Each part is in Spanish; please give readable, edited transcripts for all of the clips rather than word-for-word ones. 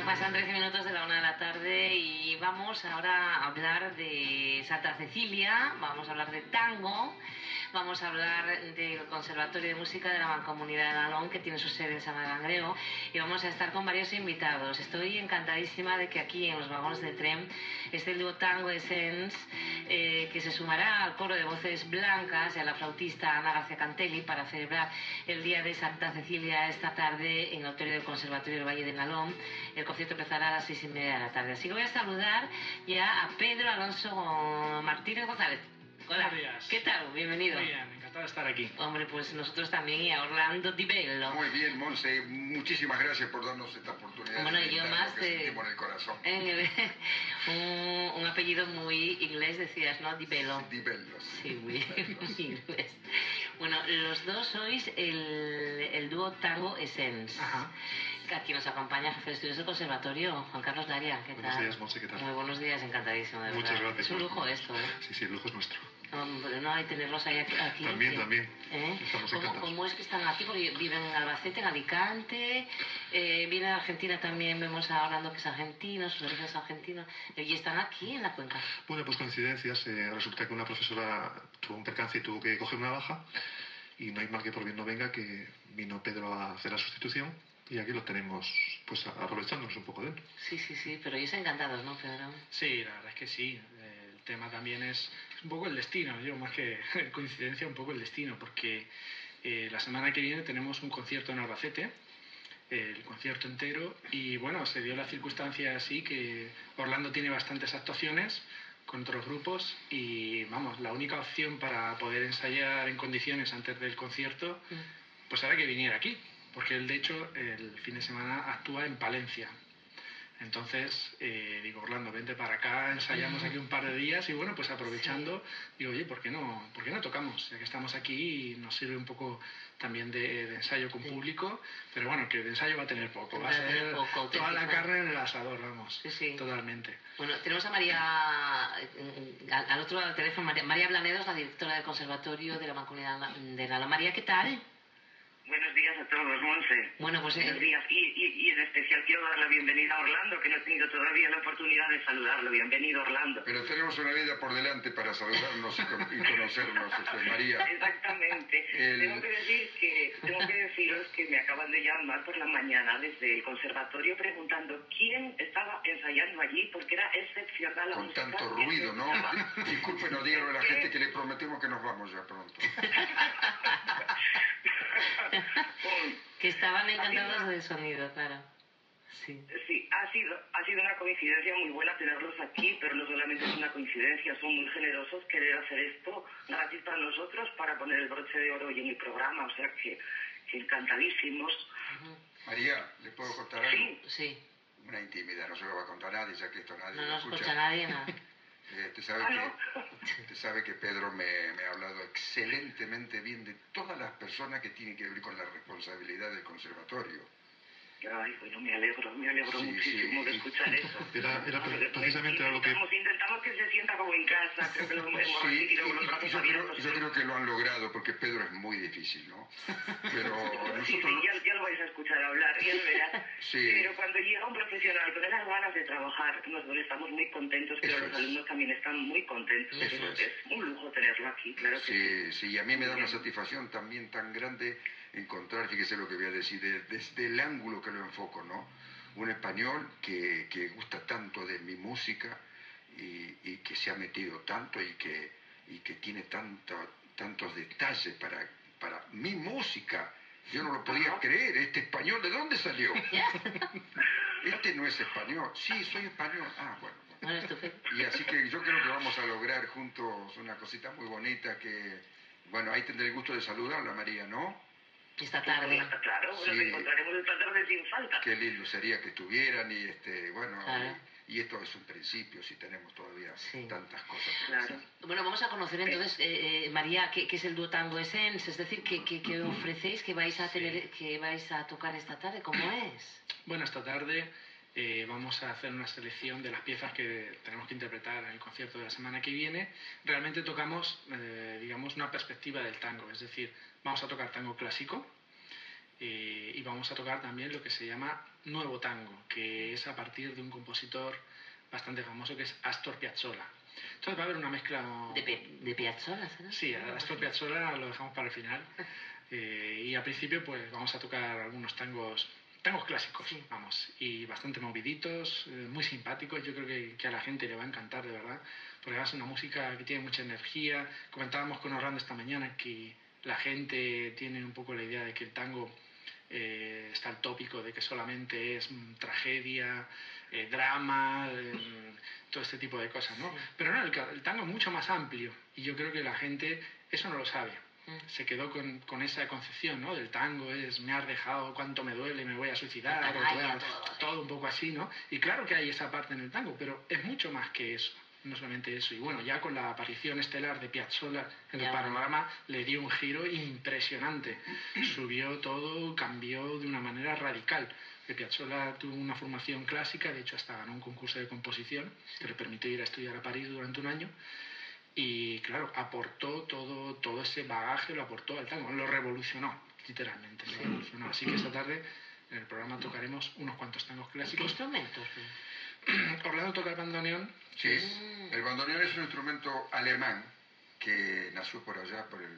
pasan 13 minutos de la 1 de la tarde y vamos ahora a hablar de Santa Cecilia, vamos a hablar de tango, vamos a hablar del Conservatorio de Música de la Mancomunidad de Nalón, que tiene su sede en Sama de Langreo, y vamos a estar con varios invitados. Estoy encantadísima de que aquí en los vagones de tren esté el dúo Tango Essence, que se sumará al coro de voces blancas y a la flautista Ana García Cantelli para celebrar el Día de Santa Cecilia esta tarde en el auditorio del Conservatorio del Valle de Nalón. El concierto empezará a las 6:30 de la tarde. Así que voy a saludar ya a Pedro Alonso Martínez González. Hola, buenos días. ¿Qué tal? Bienvenido. Muy bien, encantado de estar aquí. Hombre, pues nosotros también, y a Orlando Di Bello. Muy bien, Monse, muchísimas gracias por darnos esta oportunidad. Bueno, yo más que sentimos en el corazón. Un apellido muy inglés, decías, ¿no? Di Bello. Di Bello. Sí, muy inglés. Bueno, los dos sois el dúo Tango Essence. Ajá. Aquí nos acompaña jefe de estudios del conservatorio, Juan Carlos Daria. ¿Qué tal? Buenos días, Monse, ¿qué tal? Muy buenos días, encantadísimo, de verdad. Muchas gracias. Es un lujo esto, ¿eh? Sí, sí, el lujo es nuestro. Hombre, no hay tenerlos ahí aquí. También. ¿Eh? Estamos encantados. ¿Cómo es que están aquí? Porque viven en Albacete, en Alicante, vienen de Argentina también, vemos a Orlando que es argentino, sus orígenes argentinos, y están aquí en la cuenca. Bueno, pues coincidencias. Resulta que una profesora tuvo un percance y tuvo que coger una baja, y no hay mal que por bien no venga, que vino Pedro a hacer la sustitución, y aquí lo tenemos, pues aprovechándonos un poco de él. Sí, pero ellos encantados, ¿no, Pedro? Sí, la verdad es que sí. El tema también es un poco el destino, yo más que coincidencia, un poco el destino, porque la semana que viene tenemos un concierto en Albacete, el concierto entero, y bueno, se dio la circunstancia así que Orlando tiene bastantes actuaciones con otros grupos y vamos, la única opción para poder ensayar en condiciones antes del concierto, pues era que viniera aquí, porque él de hecho el fin de semana actúa en Palencia. Entonces, digo, Orlando, vente para acá, ensayamos aquí un par de días y bueno, pues aprovechando, digo, oye, ¿por qué no tocamos? Ya que estamos aquí y nos sirve un poco también de ensayo con público, pero bueno, que de ensayo va a tener poco, va a ser toda la carne en el asador, vamos, totalmente. Bueno, tenemos a María, al otro lado del teléfono, María Blanedos, la directora del Conservatorio de la Mancomunidad de Nalón. María, ¿qué tal? Buenos días a todos, Monse. Bueno, pues buenos días. Y en especial quiero dar la bienvenida a Orlando, que no he tenido todavía la oportunidad de saludarlo. Bienvenido, Orlando. Pero tenemos una vida por delante para saludarnos y conocernos, María. Exactamente. Tengo que deciros que me acaban de llamar por la mañana desde el conservatorio preguntando quién estaba ensayando allí, porque era excepcional la Con música. tanto ruido, ¿no? Discúlpenos, díganle a la gente que le prometemos que nos vamos ya pronto. Que estaban encantados del sonido, claro. Sí, ha sido una coincidencia muy buena tenerlos aquí, pero no solamente es una coincidencia, son muy generosos querer hacer esto gratis para nosotros, para poner el broche de oro hoy en el programa, o sea que encantadísimos. María, ¿le puedo contar algo? Sí. Una intimidad, no se lo va a contar nadie, ya que esto nadie no lo nos escucha. escucha nadie, nada. Usted sabe que Pedro me ha hablado excelentemente bien de todas las personas que tienen que ver con la responsabilidad del conservatorio. Ay, bueno, me alegro muchísimo de escuchar eso. Era precisamente algo que... Intentamos que se sienta como en casa, creo que lo hemos recibido con los brazos abiertos. Yo creo que lo han logrado, porque Pedro es muy difícil, ¿no? Pero nosotros... Sí, ya lo vais a escuchar hablar, ya lo verás. Sí. Pero cuando llega un profesional con esas ganas de trabajar, nosotros estamos muy contentos, pero los alumnos también están muy contentos. Es un lujo tenerlo aquí, claro que sí. Y a mí me da una satisfacción también tan grande encontrar, fíjese lo que voy a decir, desde el ángulo que lo enfoco, ¿no? Un español que gusta tanto de mi música y que se ha metido tanto y que tiene tantos detalles para mi música. Yo no lo podía creer, este español, ¿de dónde salió? Este no es español. Sí, soy español. Ah, bueno. Y así que yo creo que vamos a lograr juntos una cosita muy bonita que, bueno, ahí tendré el gusto de saludarla, María, ¿no? Esta tarde. Claro, nos encontraremos esta tarde sin falta. Qué lindo sería que estuvieran y bueno, claro. y esto es un principio, si tenemos todavía tantas cosas. Claro. Bueno, vamos a conocer entonces, María, qué es el dúo Tango Essence, es decir, qué ofrecéis, que vais a tocar esta tarde, ¿cómo es? Bueno, esta tarde vamos a hacer una selección de las piezas que tenemos que interpretar en el concierto de la semana que viene. Realmente tocamos, digamos, una perspectiva del tango, es decir, vamos a tocar tango clásico, y vamos a tocar también lo que se llama Nuevo Tango, que es a partir de un compositor bastante famoso que es Astor Piazzolla. Entonces va a haber una mezcla... ¿De Piazzolla, será? Sí, Astor Piazzolla lo dejamos para el final. Y al principio pues vamos a tocar algunos tangos clásicos, sí, vamos, y bastante moviditos, muy simpáticos. Yo creo que a la gente le va a encantar, de verdad, porque es una música que tiene mucha energía. Comentábamos con Orlando esta mañana que la gente tiene un poco la idea de que el tango está el tópico de que solamente es tragedia, drama, todo este tipo de cosas, ¿no? Sí. Pero no, el tango es mucho más amplio, y yo creo que la gente eso no lo sabe. Se quedó con esa concepción, ¿no? Del tango es me has dejado, cuánto me duele, me voy a suicidar, todo un poco así, ¿no? Y claro que hay esa parte en el tango, pero es mucho más que eso, no solamente eso. Y bueno, ya con la aparición estelar de Piazzolla en el panorama le dio un giro impresionante, subió todo, cambió de una manera radical. Piazzolla tuvo una formación clásica, de hecho hasta ganó un concurso de composición que le permitió ir a estudiar a París durante un año. Y claro, aportó todo ese bagaje, lo aportó al tango, lo revolucionó, literalmente, lo revolucionó. Así que esta tarde en el programa tocaremos unos cuantos tangos clásicos. ¿Qué instrumentos? Orlando toca el bandoneón. Sí, el bandoneón es un instrumento alemán que nació por allá por el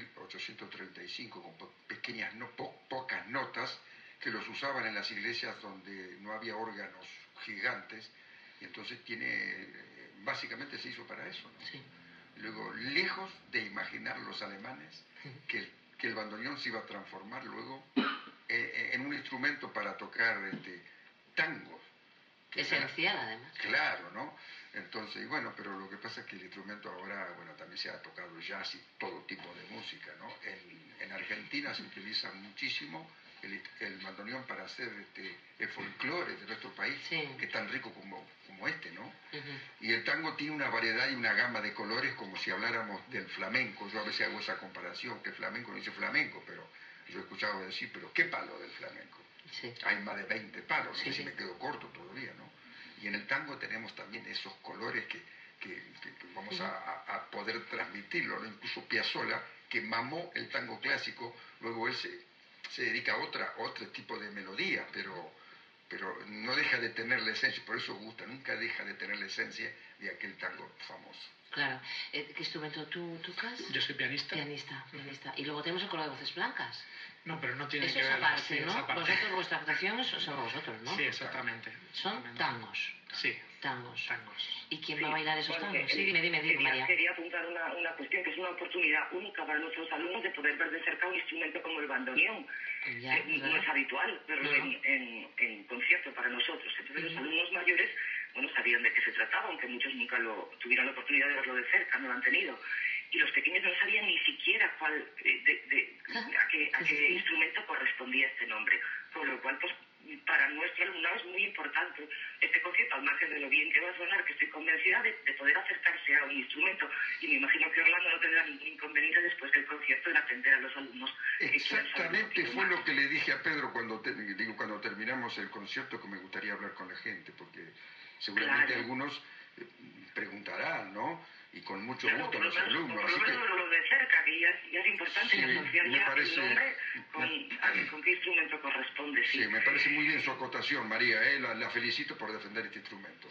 1835 con pequeñas, pocas notas que los usaban en las iglesias donde no había órganos gigantes, y entonces básicamente se hizo para eso, ¿no? Sí. Luego, lejos de imaginar los alemanes que el bandoneón se iba a transformar luego en un instrumento para tocar tangos. Esencial, además. Claro, ¿no? Entonces, bueno, pero lo que pasa es que el instrumento ahora, bueno, también se ha tocado jazz y todo tipo de música, ¿no? En Argentina se utiliza muchísimo el bandoneón para hacer el folclore de nuestro país, sí, que es tan rico como este, ¿no? Y el tango tiene una variedad y una gama de colores como si habláramos del flamenco. Yo a veces hago esa comparación, que el flamenco no dice flamenco, pero yo he escuchado decir, pero ¿qué palo del flamenco? Sí. Hay más de 20 palos, sí, sí. Me quedo corto todavía, ¿no? Y en el tango tenemos también esos colores que vamos a poder transmitirlo, ¿no? Incluso Piazzolla, que mamó el tango clásico, luego él se dedica a otro tipo de melodía, pero no deja de tener la esencia, por eso gusta, nunca deja de tener la esencia de aquel tango famoso. Claro. ¿Qué instrumento tú tocas? Yo soy pianista. Pianista. Y luego tenemos el coro de voces blancas. No, pero no tiene eso que ver. Eso es aparte, sí, ¿no? Aparte. Vosotros, vuestra actuación son vosotros, ¿no? Sí, exactamente. Son tangos. Sí. Tangos. Tangos. ¿Y quién va a bailar esos tangos? Sí, dime, María. Quería apuntar una cuestión que es una oportunidad única para nuestros alumnos de poder ver de cerca un instrumento como el bandoneón. No es habitual verlo en concierto para nosotros. Entonces los alumnos mayores, bueno, sabían de qué se trataba, aunque muchos nunca tuvieron la oportunidad de verlo de cerca, no lo han tenido. Y los pequeños no sabían ni siquiera a qué instrumento correspondía este nombre. Por lo cual, pues, para nuestro alumnado es muy importante este concierto, al margen de lo bien que va a sonar, que estoy convencida de poder acercarse a un instrumento. Y me imagino que Orlando no tendrá ningún inconveniente después del concierto en atender a los alumnos. Exactamente, fue lo que le dije a Pedro cuando terminamos el concierto, que me gustaría hablar con la gente, porque seguramente algunos preguntarán, ¿no? Y con mucho gusto a los alumnos. Por lo menos lo de cerca, que ya es importante, sí, asociar ya el nombre con qué instrumento corresponde. Sí, me parece muy bien su acotación, María. La felicito por defender este instrumento.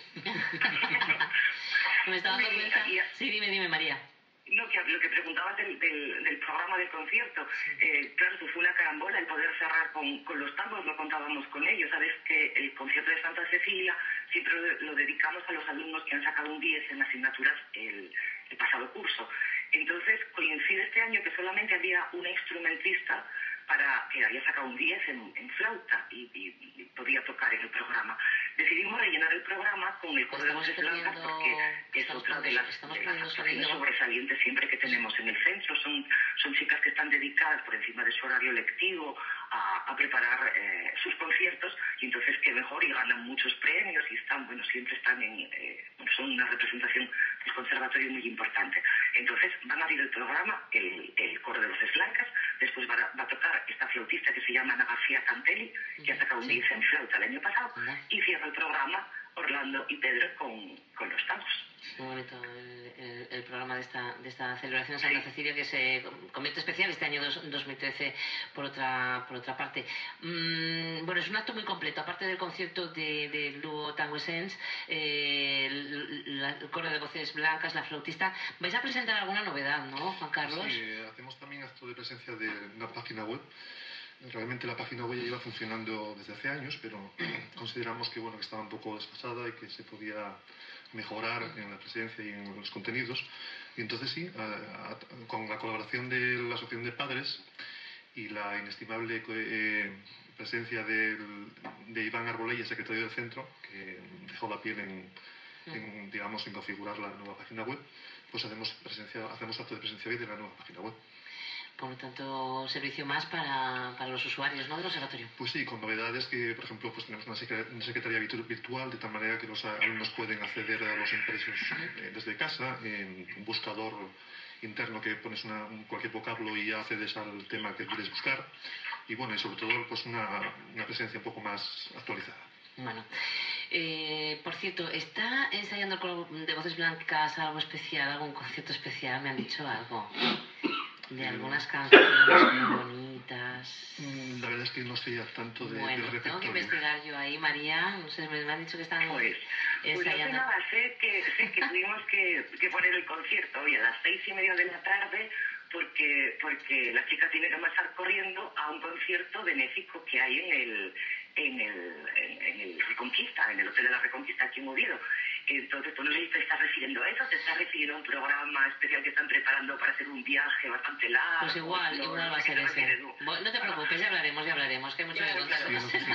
Me estaba dando cuenta. Sí, dime, María. No, que lo que preguntabas del programa del concierto, claro, pues fue una carambola el poder cerrar con los tangos, lo contábamos con ellos. Sabes que el concierto de Santa Cecilia siempre lo dedicamos a los alumnos que han sacado un 10 en asignaturas el pasado curso. Entonces coincide este año que solamente había una instrumentista que había sacado un 10 en flauta y podía tocar en el programa. Decidimos rellenar el programa con el coro de voces blancas porque es otra de las actuaciones sobresalientes siempre que tenemos en el centro. Son chicas que están dedicadas por encima de su horario lectivo a preparar sus conciertos, y entonces qué mejor, y ganan muchos premios y siempre están son una representación del conservatorio muy importante. Entonces van a abrir el programa el coro de voces blancas, después va a tocar esta flautista que se llama Ana García Cantelli, que ha sacado un 10 en flauta el año pasado, y cierra el programa Orlando y Pedro con los tangos. Muy bonito el programa de esta celebración de Santa Cecilia, que se convierte especial este año 2013 por otra parte. Bueno, es un acto muy completo. Aparte del concierto del dúo Tango Essence, el coro de voces blancas, la flautista, vais a presentar alguna novedad, ¿no, Juan Carlos? Sí, hacemos también acto de presencia de una página web. Realmente la página web ya lleva funcionando desde hace años, pero consideramos que, bueno, que estaba un poco desfasada y que se podía mejorar en la presencia y en los contenidos. Y entonces sí, con la colaboración de la Asociación de Padres y la inestimable presencia de Iván Arbolella, secretario del centro, que dejó la piel digamos, en configurar la nueva página web, pues hacemos acto de presencia de la nueva página web. Por lo tanto, servicio más para los usuarios, ¿no?, del observatorio. Pues sí, con novedades que, por ejemplo, pues tenemos una secretaría virtual, de tal manera que los alumnos pueden acceder a los impresos desde casa, en un buscador interno que pones cualquier vocablo y ya accedes al tema que quieres buscar. Y bueno, y sobre todo pues una presencia un poco más actualizada. Bueno, por cierto, ¿está ensayando el coro de voces blancas algo especial, algún concierto especial? Me han dicho algo. De algunas canciones muy bonitas. La verdad es que no estoy al tanto del repertorio. Tengo que investigar yo ahí, María. No sé, me han dicho que están ensayando. No sé nada, sé que tuvimos que poner el concierto hoy a las 6:30 de la tarde porque la chica tiene que pasar corriendo a un concierto benéfico que hay en el Reconquista, en el Hotel de la Reconquista aquí en Oviedo. Entonces, pues no sé si te estás refiriendo a eso, te estás refiriendo a un programa especial que están preparando para hacer un viaje bastante largo. Pues igual va a ser ese. No te preocupes, ya hablaremos, que hay mucho que contar.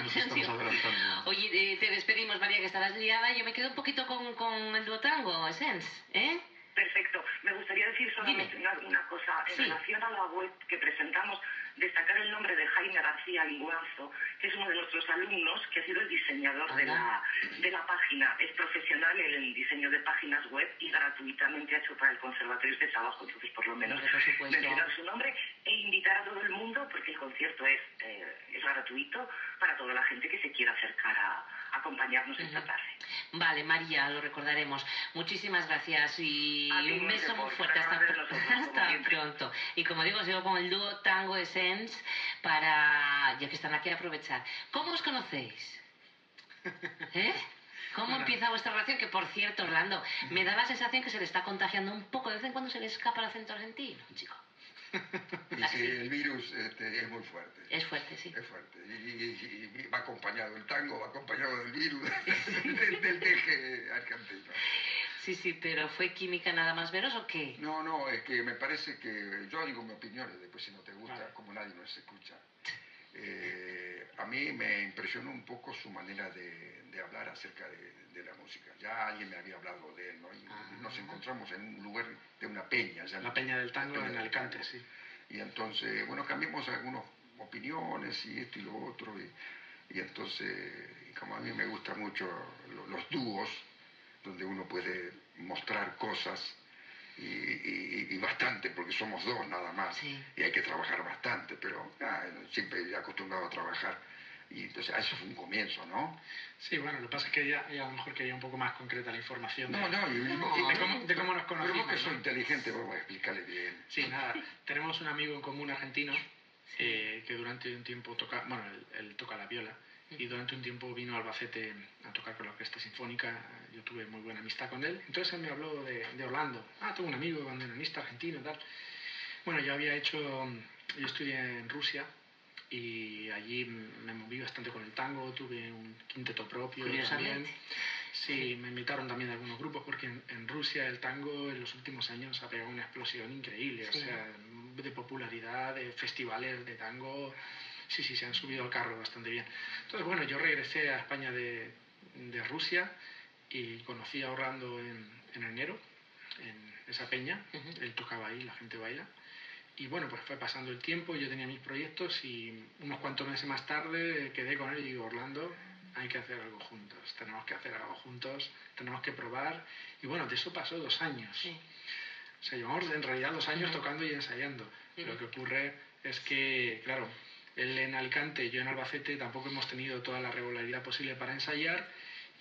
Oye, te despedimos, María, que estarás liada. Yo me quedo un poquito con el dúo Tango Essence, ¿eh? Perfecto. Me gustaría decir solamente una cosa. En relación a la web que presentamos, destacar el nombre de Jaime García Linguanzo, que es uno de nuestros alumnos, que ha sido el diseñador de la página. Es profesional en el diseño de páginas web y gratuitamente ha hecho para el conservatorio este trabajo. Entonces, por lo menos, mencionar su nombre e invitar a todo el mundo, porque el concierto es gratuito, para toda la gente que se quiera acercar a acompañarnos esta tarde. Vale, María, lo recordaremos. Muchísimas gracias y un beso muy fuerte. Hasta pronto. Y como digo, sigo con el dúo Tango Essence para, ya que están aquí, aprovechar. ¿Cómo os conocéis? ¿Cómo empieza vuestra relación? Que, por cierto, Orlando, me da la sensación que se le está contagiando un poco. De vez en cuando se le escapa el acento argentino, chico. Y sí, el virus es muy fuerte. Es fuerte, sí. Es fuerte. Y va acompañado, el tango va acompañado del virus, del deje argentino. Sí, pero ¿fue química nada más veros o qué? No, es que me parece que, yo digo mi opinión, después si no te gusta, como nadie nos escucha. A mí me impresionó un poco su manera de hablar acerca de la música. Ya alguien me había hablado de él, ¿no? Y nos encontramos en un lugar de una peña. La Peña del Tango en Alicante, sí. Y entonces, bueno, cambiamos algunas opiniones y esto y lo otro. Y entonces, como a mí me gustan mucho los dúos, donde uno puede mostrar cosas y bastante, porque somos dos nada más, y hay que trabajar bastante, pero siempre he acostumbrado a trabajar, y entonces eso fue un comienzo, ¿no? Sí, bueno, lo que pasa es que ella a lo mejor quería un poco más concreta la información de cómo nos conocimos. Pero vos que sos inteligente, vamos a explicarle bien. Sí, nada, tenemos un amigo en común argentino que durante un tiempo toca, bueno, él toca la viola, y durante un tiempo vino a Albacete a tocar con la Orquesta Sinfónica. Yo tuve muy buena amistad con él. Entonces él me habló de Orlando. Tengo un amigo bandoneonista argentino y tal. Bueno, yo estudié en Rusia y allí me moví bastante con el tango, tuve un quinteto propio también. Sí, me invitaron también a algunos grupos porque en Rusia el tango en los últimos años ha pegado una explosión increíble, o sea, de popularidad, de festivales de tango. Sí, se han subido al carro bastante bien. Entonces, bueno, yo regresé a España de Rusia y conocí a Orlando en enero, en esa peña. Él tocaba ahí, la gente baila. Y bueno, pues fue pasando el tiempo, yo tenía mis proyectos y unos cuantos meses más tarde quedé con él y digo, Orlando, hay que hacer algo juntos, tenemos que hacer algo juntos, tenemos que probar. Y bueno, de eso pasó 2 años. Sí. O sea, llevamos en realidad 2 años tocando y ensayando. Lo que ocurre es que, claro, él en Alicante, yo en Albacete, tampoco hemos tenido toda la regularidad posible para ensayar.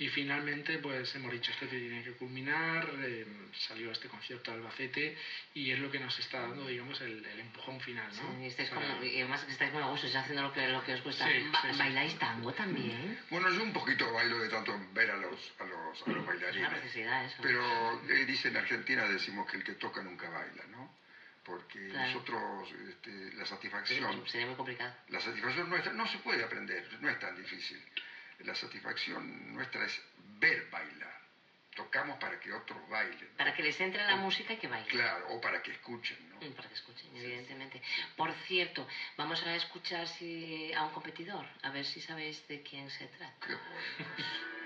Y finalmente, pues hemos dicho esto que tiene que culminar, salió este concierto de Albacete y es lo que nos está dando, digamos, el empujón final, ¿no? Sí, estáis y además que estáis muy a gusto, estáis haciendo lo que os gusta. Sí, sí. ¿Bailáis tango también? Bueno, yo un poquito bailo de tanto ver a los Es una bailarines. necesidad eso. Pero dicen en Argentina, decimos que el que toca nunca baila, ¿no? Porque claro. Nosotros, la satisfacción... Sería muy complicado. La satisfacción nuestra no se puede aprender, no es tan difícil. La satisfacción nuestra es ver bailar. Tocamos para que otros bailen, ¿no? Para que les entre la música y que bailen. Claro, o para que escuchen, ¿no? Para que escuchen, evidentemente. Sí. Por cierto, vamos a escuchar a un competidor, a ver si sabéis de quién se trata. Qué bueno.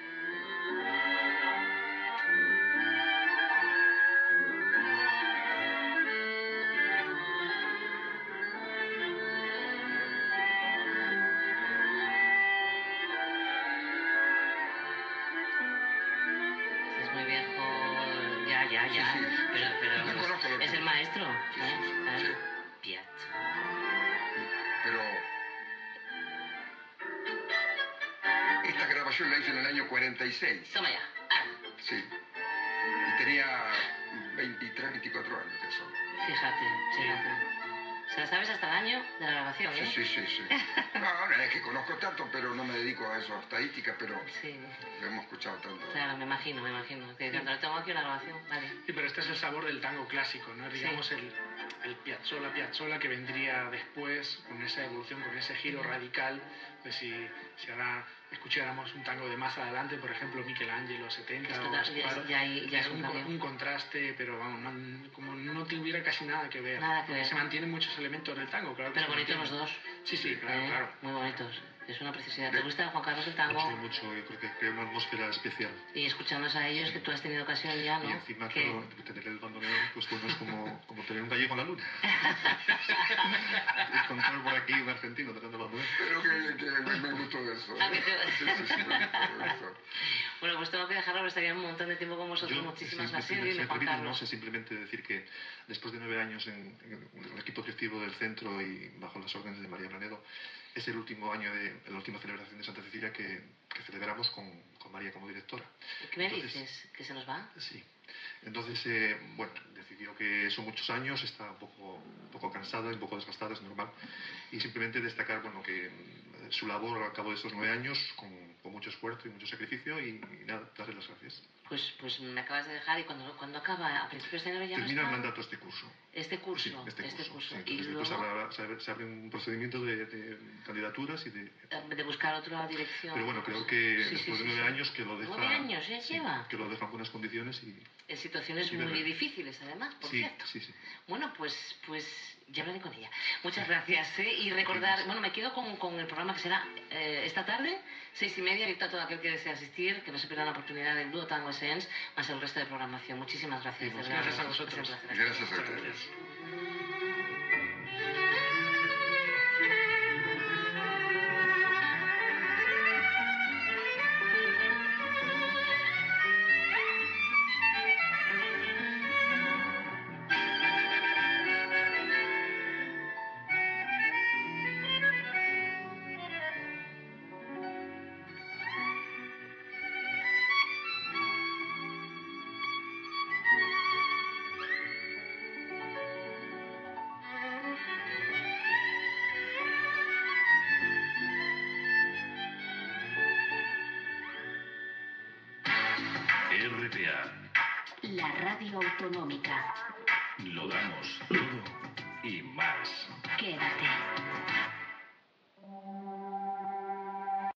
Ya, sí. pero Yo conozco es el maestro. Sí. Piazzolla. Pero esta grabación la hice en el año 46. Toma ya. Sí. Y tenía 23, 24 años de eso. Fíjate. O sea, ¿sabes hasta el año de la grabación, eh? Sí. No es que conozco tanto, pero no me dedico a eso, a estadísticas, pero sí. Lo hemos escuchado tanto. Claro, me imagino. Que cuando lo tengo aquí una grabación, vale. Sí, pero este es el sabor del tango clásico, ¿no? Digamos el Piazzolla que vendría después, con esa evolución, con ese giro radical. Pues si ahora escucháramos un tango de más adelante, por ejemplo, Michelangelo, 70 o Gasparo, ya es un contraste, pero vamos, como no tuviera casi nada que ver. Nada que ver. Se mantienen muchos elementos del tango, claro. Pero bonitos los dos. Sí, claro. Muy bonitos. Es una preciosidad. ¿Te gusta, Juan Carlos, el tango? Mucho. Yo creo que crea una atmósfera especial. Y escuchándose a ellos, que tú has tenido ocasión ya, ¿no? Y encima, claro, tener el bandoneón, pues bueno, es como tener un gallego en la luna. Encontrar por aquí un argentino tocando el bandoneón. Pero que me gustó eso. Sí, me gustó eso. Bueno, pues tengo que dejarlo, porque estaría un montón de tiempo con vosotros. Muchísimas gracias, Juan Carlos. No sé, simplemente decir que después de 9 años en el equipo directivo del centro y bajo las órdenes de María Blanedo, es el último año la última celebración de Santa Cecilia que celebramos con María como directora. ¿Qué me dices? ¿Que se nos va? Sí. Entonces, bueno, decidió que son muchos años, está un poco cansada, un poco desgastada, es normal. Y simplemente destacar, bueno, que su labor al cabo de estos 9 años, con mucho esfuerzo y mucho sacrificio, y nada, darle las gracias. Pues me acabas de dejar, y cuando acaba, a principios de enero ya termina no está. el mandato este curso. Este curso. Sí, este curso. Sí, Y después luego se abre un procedimiento de candidaturas y de buscar otra dirección. Pero bueno, creo que después de 9 años que lo deja... 9 años lleva. Que lo deja en buenas condiciones y... En situaciones muy difíciles, además, por cierto. Sí. Bueno, pues ya hablaré con ella. Muchas gracias, ¿eh? Y recordar, bueno, me quedo con el programa que será esta tarde, 6:30, abierto a todo aquel que desee asistir, que no se pierda la oportunidad del dúo Tango Essence, más el resto de programación. Muchísimas gracias. Gracias a vosotros. Gracias a ustedes. RPA. La radio autonómica. Lo damos todo y más. Quédate.